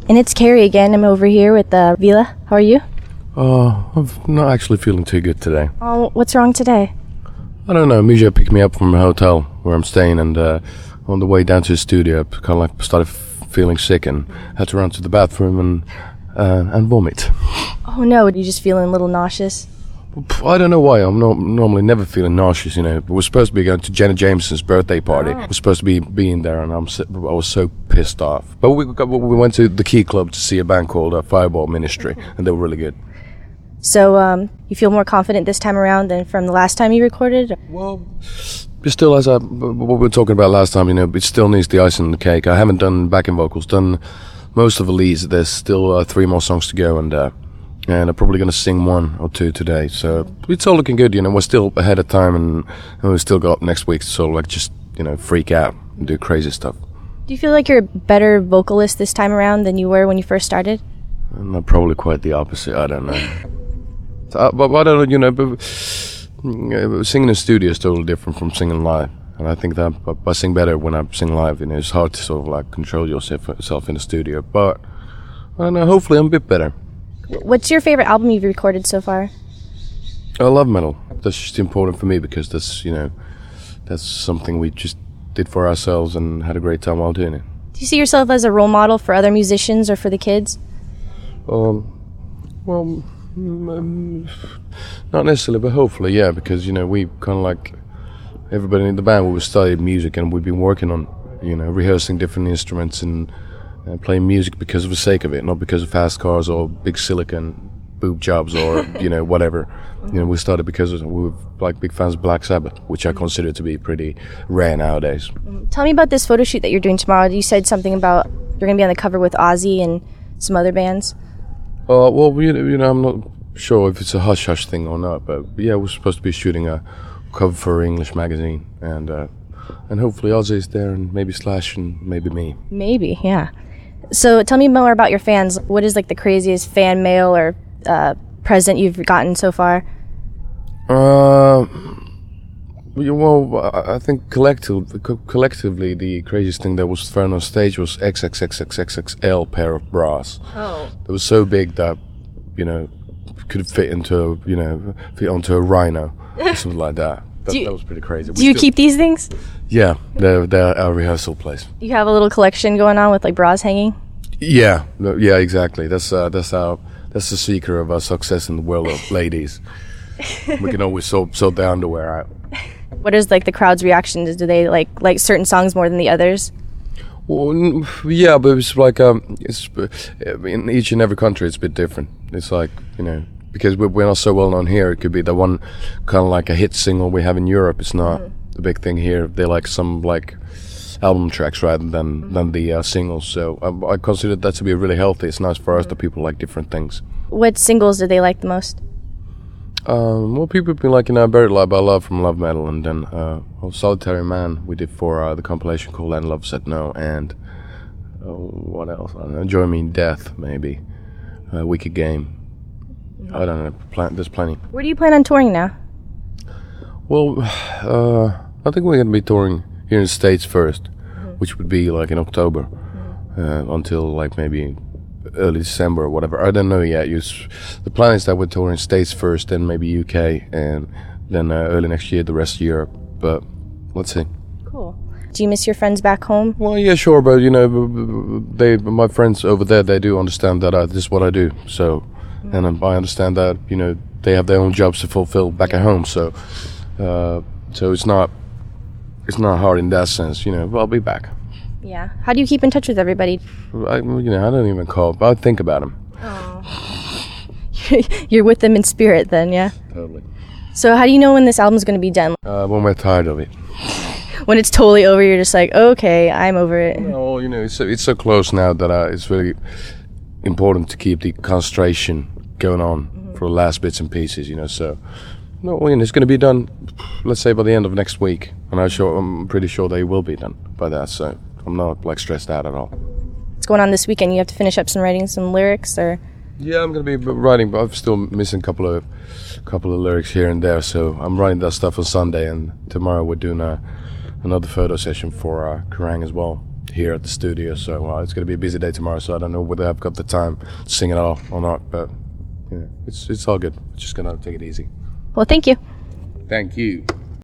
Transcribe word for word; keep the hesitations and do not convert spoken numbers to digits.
And it's Carrie again. I'm over here with uh, Vila. How are you? Uh, I'm not actually feeling too good today. Oh, what's wrong today? I don't know. Misha picked me up from a hotel where I'm staying, and uh, on the way down to the studio, I kind of like started f- feeling sick and had to run to the bathroom and uh, and vomit. Oh no, you just feeling a little nauseous? I don't know why. I'm no- normally never feeling nauseous, you know. We're supposed to be going to Jenna Jameson's birthday party. Oh. We're supposed to be being there, and I'm si- I was so pissed off. But we got, we went to the Key Club to see a band called uh, Fireball Ministry, and they were really good. So, um, you feel more confident this time around than from the last time you recorded? Well, it still, as I, what we were talking about last time, you know, it still needs the icing on the cake. I haven't done backing vocals, done most of the leads. There's still uh, three more songs to go, and uh, and I'm probably going to sing one or two today. So it's all looking good, you know. We're still ahead of time, and, and we've still got next week to sort of like just, you know, freak out and do crazy stuff. Do you feel like you're a better vocalist this time around than you were when you first started? No, probably quite the opposite. I don't know. Uh, but, but I don't know, you know, but, uh, singing in the studio is totally different from singing live. And I think that I sing better when I sing live. You know, it's hard to sort of like control yourself, yourself in the studio. But I don't know, hopefully I'm a bit better. What's your favorite album you've recorded so far? I love metal. That's just important for me because that's, you know, that's something we just did for ourselves and had a great time while doing it. Do you see yourself as a role model for other musicians or for the kids? Um, well, um, not necessarily, but hopefully, yeah, because, you know, we kind of like, everybody in the band, we studied music and we've been working on, you know, rehearsing different instruments and uh, playing music because of the sake of it, not because of fast cars or big silicon boob jobs or, you know, whatever. You know, we started because we were like big fans of Black Sabbath, which I consider to be pretty rare nowadays. Tell me about this photo shoot that you're doing tomorrow. You said something about you're going to be on the cover with Ozzy and some other bands. Uh, well, you know, you know, I'm not sure if it's a hush-hush thing or not, but yeah, we're supposed to be shooting a cover for an English magazine, and uh, and hopefully Ozzy's there, and maybe Slash, and maybe me. Maybe, yeah. So tell me more about your fans. What is like the craziest fan mail or uh, present you've gotten so far? Uh, well, I think collective, co- collectively, the craziest thing that was thrown on stage was X X X X X X L pair of bras. Oh. It was so big that, you know, could fit into, you know, fit onto a rhino or something like that. That, you, that was pretty crazy. Do we you still keep these things? Yeah, they're, they're our rehearsal place. You have a little collection going on with like bras hanging? Yeah, no, yeah, exactly. That's uh, that's our that's the secret of our success in the world of ladies. We can always sort sort the underwear out. What is like the crowd's reaction? Do they like like certain songs more than the others? Well, yeah, but it's like um, it's in each and every country it's a bit different. It's like, you know, because we're not so well known here. It could be the one kind of like a hit single we have in Europe. It's not mm. the big thing here. They like some like album tracks rather than mm. than the uh, singles. So um, I consider that to be really healthy. It's nice for mm. us that people like different things. What singles do they like the most? Um, well, people have been liking uh, Buried Alive by Love from Love Metal, and then uh, well, Solitary Man we did for uh, the compilation called And Love Said No, and uh, what else? I don't know, Join Me in Death, maybe. Uh, Wicked Game. I don't know, Pl- there's plenty. Where do you plan on touring now? Well, uh, I think we're going to be touring here in the States first, mm-hmm. which would be like in October, mm-hmm. uh, until like maybe early December or whatever. I don't know yet. You, the plan is that we're touring States first, then maybe U K, and then uh, early next year the rest of Europe. But let's see. Cool. Do you miss your friends back home? Well, yeah, sure, but you know, they, my friends over there, they do understand that I, this is what I do. So, mm-hmm. and um, I understand that, you know, they have their own jobs to fulfill back at home. So, uh, so it's not, it's not hard in that sense. You know, but I'll be back. Yeah. How do you keep in touch with everybody? I, you know, I don't even call, but I think about them. Oh. You're with them in spirit then, yeah? Totally. So how do you know when this album's going to be done? Uh, when we're tired of it. When it's totally over, you're just like, okay, I'm over it. No, you know, it's so, it's so close now that uh, it's really important to keep the concentration going on mm-hmm. for the last bits and pieces, you know, so... No, I mean, it's going to be done, let's say, by the end of next week. And I'm, sure, I'm pretty sure they will be done by that, so I'm not, like, stressed out at all. What's going on this weekend? You have to finish up some writing some lyrics, or...? Yeah, I'm going to be writing, but I'm still missing a couple of couple of lyrics here and there, so I'm writing that stuff on Sunday, and tomorrow we're doing a, another photo session for uh, Kerrang as well. here at the studio. So well, it's going to be a busy day tomorrow. So I don't know whether I've got the time to sing it all or not. But yeah, it's it's all good. We're just going to take it easy. Well, thank you. Thank you.